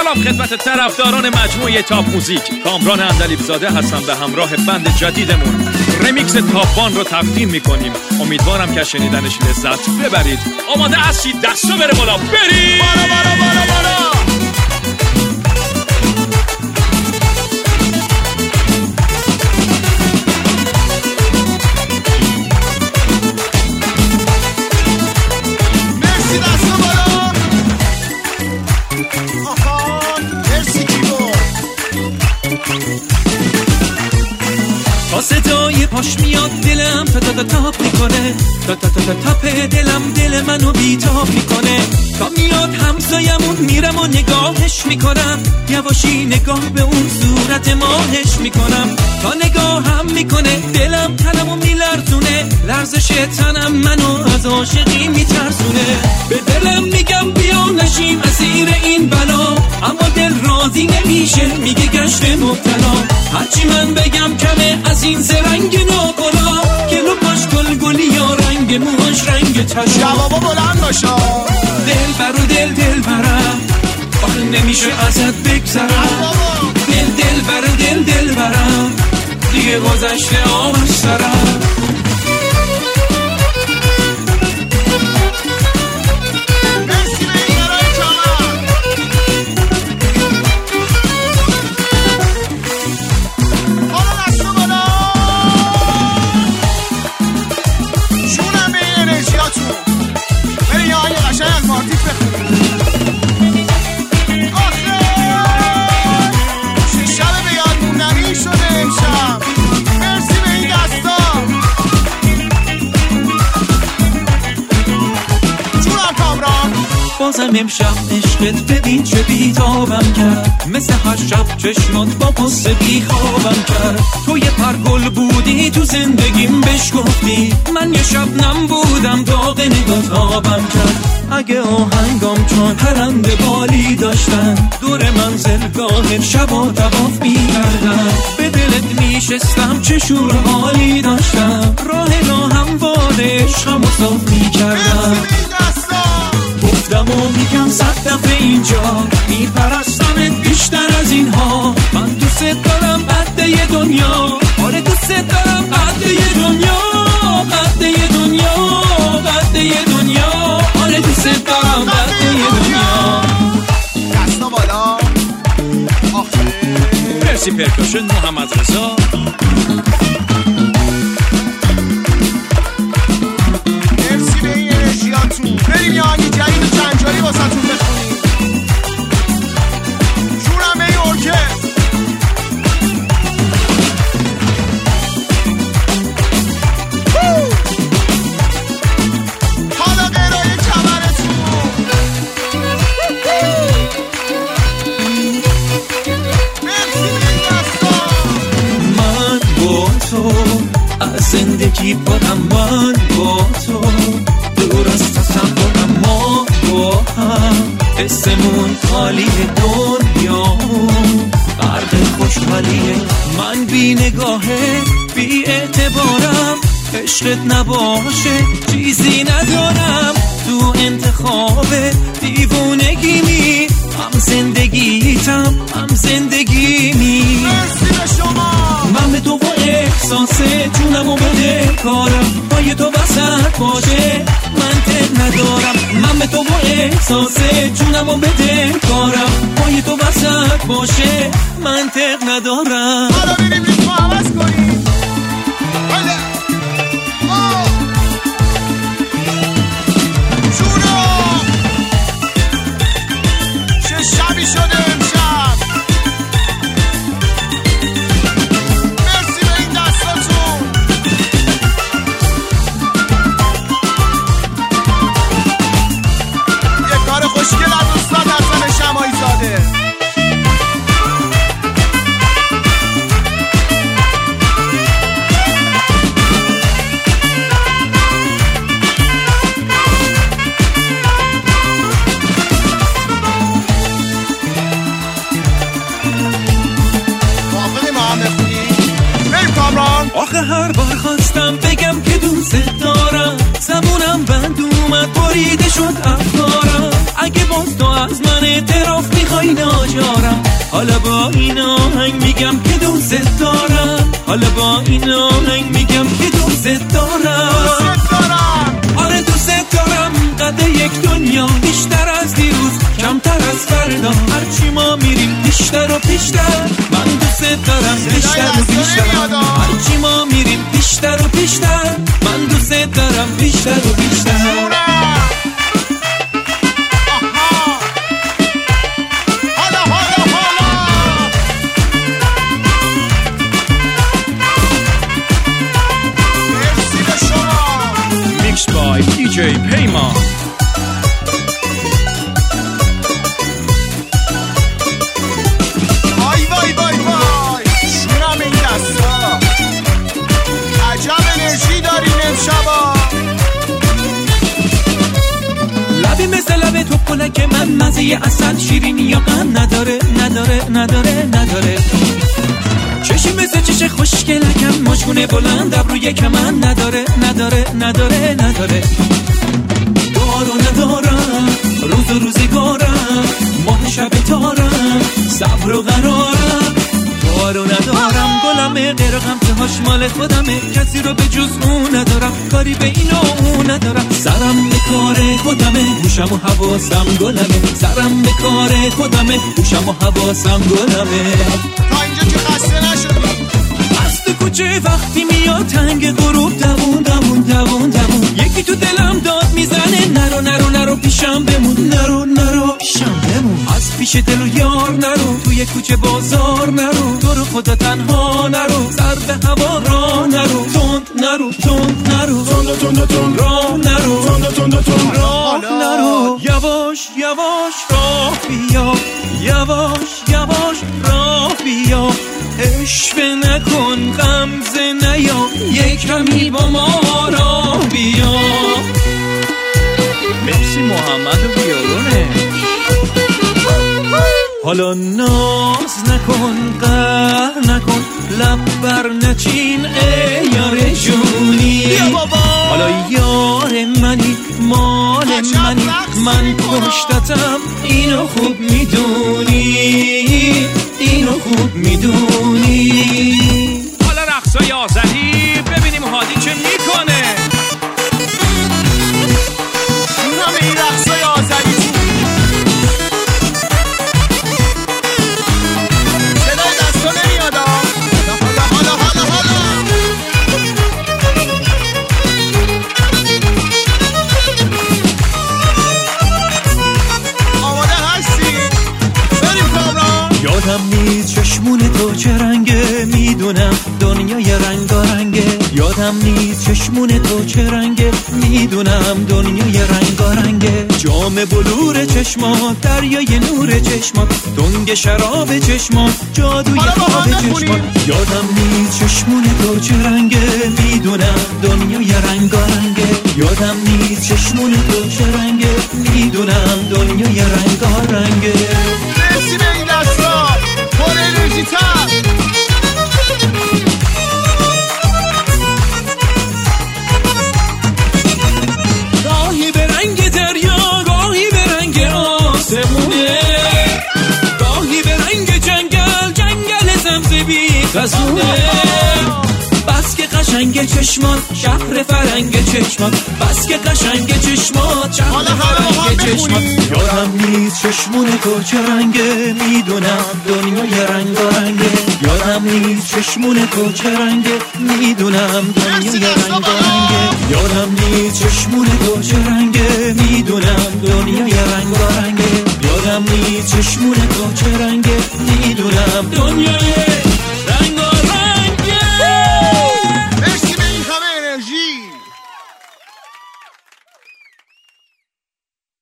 سلام خدمت طرفداران مجموعه تاپ موزیک. کامران اندلیبزاده هستم به همراه بند جدیدمون. رمیکس تاپ وان رو تقدیم میکنیم. امیدوارم که شنیدنش لذت ببرید. آماده هستید؟ دستو بره بالا، برید بالا بالا بالا بالا. تا صدای پاش میاد دلم تا تا تاپ میکنه، تا تا تا تاپ دلم دل منو بیتاب میکنه. تا میاد همسایمون میرم و نگاهش میکنم، یواشی نگاه به اون صورت ماهش میکنم. تا نگاه هم میکنه دلم تنمو میلرزونه، لرزش تنم منو از عاشقی میترسونه. به دلم میگم بیا نشیم اسیر این بلا، اما دل راضی نمیشه میگه گشت مبتلا. هرچی من بگم کمه از این زرنگ ناقلا، گلو پاش گل گلی یا رنگ موهاش رنگ تشا. جوابا بلند باشا دل برو دل برم، آخه نمیشه ازت بگذرم. دل برو دل برم، دیگه گذشته آمش سرم. بازم امشب عشقت ببین چه بیتابم کرد، مثل هر شب چشمات با پس بیخوابم کرد. تو یه پرگل بودی تو زندگیم بهش گفتی، من یه شبنم بودم داغ نگات آبم کرد. اگه آهنگام چون پرنده بالی داشتن، دور منزلگاه شبا طواف می‌کردن. به دلت میشستم چه شور حالی داشتم، راه همواره عشقمو صاف می‌کردم. گفتم و میگم 100 دفعه اینجا، میپرستمت بیشتر از اینها. من دوست دارم قد دنیا، آره دوست دارم قد دنیا، قد دنیا، قد دنیا، آره دوست دارم قد دنیا. دستا بالا. مرسی پرکاشن محمد رضا. مرسی به این انرژیاتون. بریم یه آهنگ جدید و جنجالی واسه‌تون بخونیم. جونم به این ارکستر. حالا قرای کمرتون. مرسی به این دستا. من با تو از زندگی پرم، من با تو دور از تصورم، ما با هم اسمون خالی دنیا غرق خوشحالیه. من بی نگاهه بی اعتبارم، عشقت نباشه چیزی ندارم. تو انتخاب دیوونگیمی، هم زندگیتم هم زندگیمی. مرسی به شما. من به تو با احساس جونمو بده کارم، پای تو وسط باشه منطق ندارم. من به تو با احساس جونمو بده کارم، پای تو وسط باشه منطق ندارم. حالا بریم ریتمو عوض کنیم. بله جونم چه شبی شده امشب. مرسی به این دستاتون. یه کار خوشگل از استاد حسن شماعی زاده. آخه هر بار خواستم بگم که دوست دارم، زبونم بند اومد بریده شد افکارم. اگه باز تو از من اعتراف میخوای این آجارم، حالا با این آهنگ میگم که دوست دارم، حالا با این آهنگ میگم که دوست دارم. آره دوست دارم، قد یک دنیا بیشتر از دیروز، کمتر از فردا، هرچی ما میریم بیشتر و بیشتر. من دوست دارم بیشتر و بیشتر، هرچی ما میریم بیشتر و بیشتر. من دوست دارم بیشتر و بیشتر. by DJ پیمان. وای وای وای وای شونم این دستا، عجب انرژی دارین امشبا. لبی مثل لب تو پلک من، مزه اصل شیرینی یا غم نداره نداره نداره نداره. چشی مثل چش خوشگلکم، مشکونه بلند ابروی کمن نداره نداره نداره نداره. دارو ندارم روز و روزگارم، ماه شب تارم، صبر و قرارم. دارو ندارم گلمه، غیر غمزه هاش مال خودمه، کسی رو به جز اون ندارم، کاری به این و اون ندارم. سرم به کار خودمه، گوشم و حواسم گلمه، سرم به کار خودمه، گوشم و حواسم گلمه. تا اینجا که خسته نشدی؟ از تو کوچه وقتی میاد تنگ غروب، دوون دوون دوون دوون، یکی تو دلم داد میزنه، نرو نرو نرو پیشم بمون، نرو نرو پیشم بمون. از پیش دل و یار نرو، توی کوچه بازار نرو، تو رو خدا تنها نرو، سر به هوا را نرو، تند نرو تند نرو، تند تند تند راه نرو، تند تند تند راه نرو. یواش یواش راه بیا، یواش یواش راه بیا، اشوه نکن غمزه نیا، یک کمی با ما راه بیا. مرسی محمد و ویولونه. حالا ناز نکن قهر نکن، لب بر نچین ای یار جونی. حالا یار منی مال منی، من پشتتم اینو خوب میدونی، اینو خوب میدونی. حالا رقصای آذری ببینیم هادی چه میکنه. شونم این رقصای آذری. یادم نیست چشمون تو چه رنگه، میدونم دنیای رنگارنگه. یادم نیست چشمون تو چه رنگه، میدونم دنیای رنگارنگه. جام بلور چشمات، دریای نور چشمات، تنگ شراب چشمات، جادوی خواب چشمات. یادم نیست چشمون تو چه رنگه، میدونم دنیای رنگارنگه. یادم نیست چشمون تو چه رنگه، میدونم دنیای رنگارنگه. مرسی به این دستا، پر انرژی تر. گاهی به رنگ دریا، گاهی به رنگ آسمونه، گاهی به رنگ جنگل، جنگل سبزی خزونه. بس که قشنگ چشمات، شهر فرنگ چشمات، بس که قشنگ چشمات، شهر فرنگ چشمات. یادم نیست چشمون تو چه رنگه، میدونم دنیای رنگارنگه. یادم نیست چشمون تو چه رنگه، میدونم دنیای رنگارنگه. یادم نیست چشمون تو چه رنگه، میدونم دنیای رنگارنگه. یادم نیست چشمون تو چه رنگه، میدونم دنیای